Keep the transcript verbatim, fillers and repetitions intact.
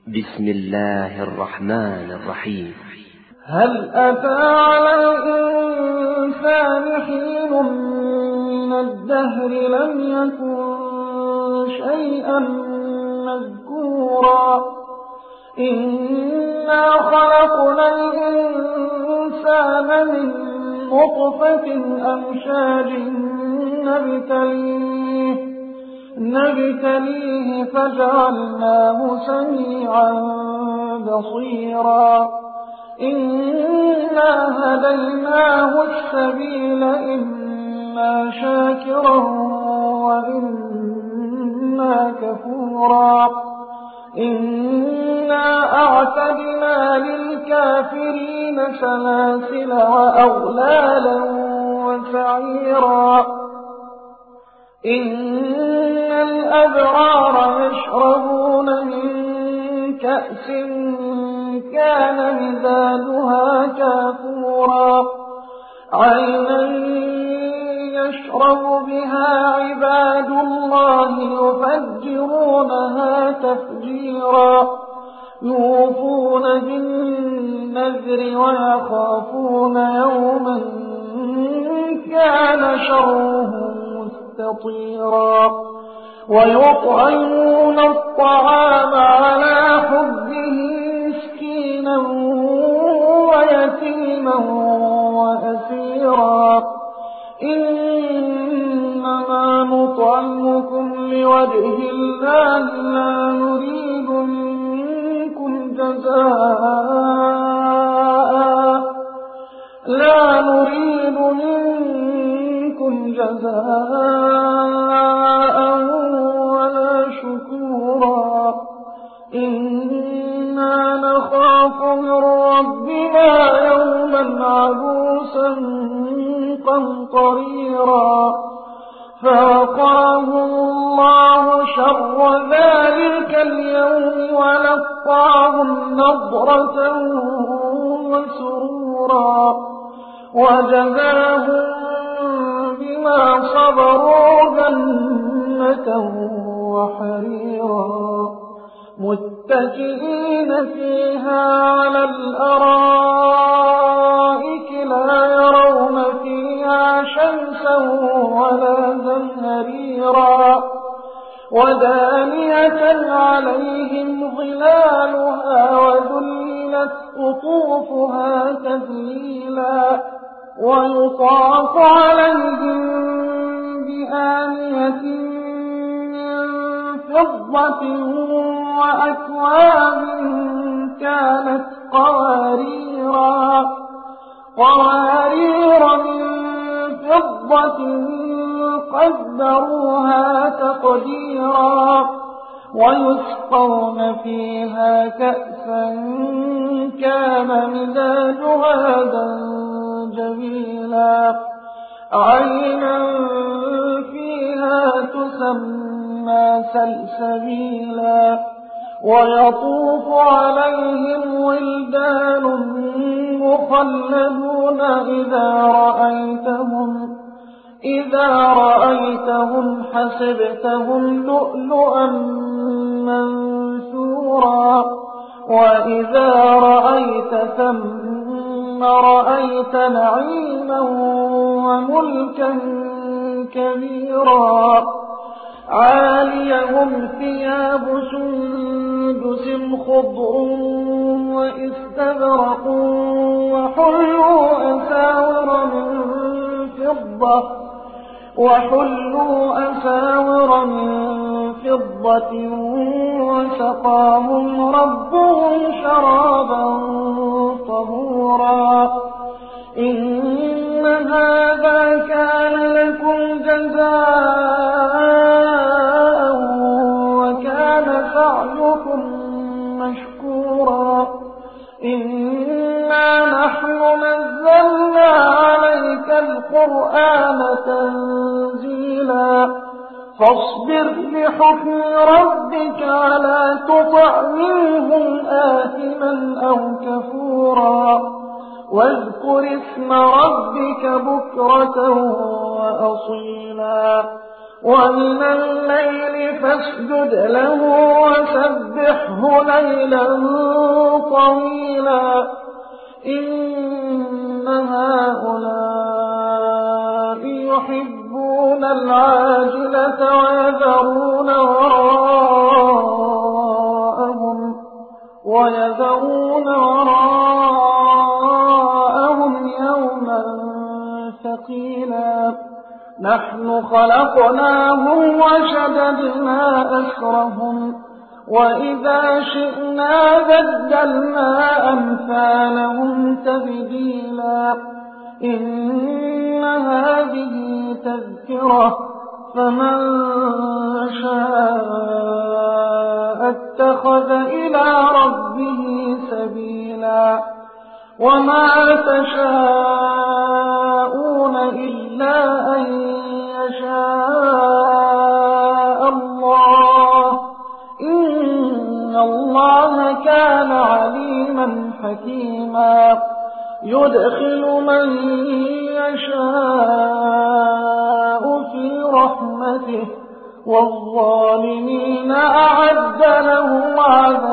بسم الله الرحمن الرحيم. هل أتى على الإنسان حين من الدهر لم يكن شيئا مذكورا إنا خلقنا الإنسان من نطفة أمشاج نبتليه نبتليه فجعلناه سميعا بصيرا إنا هديناه السبيل إما شاكرا وإما كفورا إنا أعتدنا للكافرين سلاسل وأغلالا وسعيرا إن الأبرار يشربون من كأس كان مزاجها كافورا عينا يشرب بها عباد الله يفجرونها تفجيرا يوفون بالنذر ويخافون يوما كان شره مستطيرا ويطعمون الطعام على حبه مسكينا ويتيما وأسيرا إنما نطعمكم لوجه الله لا نريد منكم جزاء لا نريد منكم جزاء ولا شكورا إنا نخاف من ربنا يوما عبوسا قمطريرا فوقاهم الله شر ذلك اليوم ولقاهم نضرة وسرورا وجزاهم بما صبروا جنة وحريرا متكئين فيها على الأرائك لا يرون فيها شمسا ولا زمهريرا ودانية عليهم ظلالها وذللت قطوفها تذليلا ويطاف عليهم بآنية من فضة وأكواب كانت قواريرا قوارير من فضة قدروها تقديرا ويسقون فيها كأسا كان مزاجها زنجبيلا عينا فيها تسمى سلسبيلا ويطوف عليهم ولدان مخلدون إذا رأيتهم إذا رأيتهم حسبتهم لؤلؤا منثورا وإذا رأيت ثم رأيت نعيما وملكا كبيرا عاليهم ثياب سندس خضر واستبرق وحلوا أساور من فضة وحلوا أساور من فضة وسقاهم ربهم شرابا طهورا إن هذا كان لكم جزاء وكان سعيكم مشكورا إنا نحن نزلنا عليك القرآن تنزيلا فاصبر لحكم ربك ولا تطع منهم آثما أو كفورا واذكر اسم ربك بكرة وأصيلا ومن الليل فاسجد له وسبحه ليلا طويلا إن هؤلاء يحبون العاجلة ويذرون وراءهم ويذرون وراءهم يوما ثقيلا نحن خلقناهم وشددنا أسرهم وإذا شئنا بدلنا أمثالهم تبديلا إن هذه تذكرة فمن شاء اتخذ إلى ربه سبيلا وما تشاءون إلا أن يشاء الله إن الله كان عليما حكيما يدخل من يشاء في رحمته والظالمين أعد لهم عذابا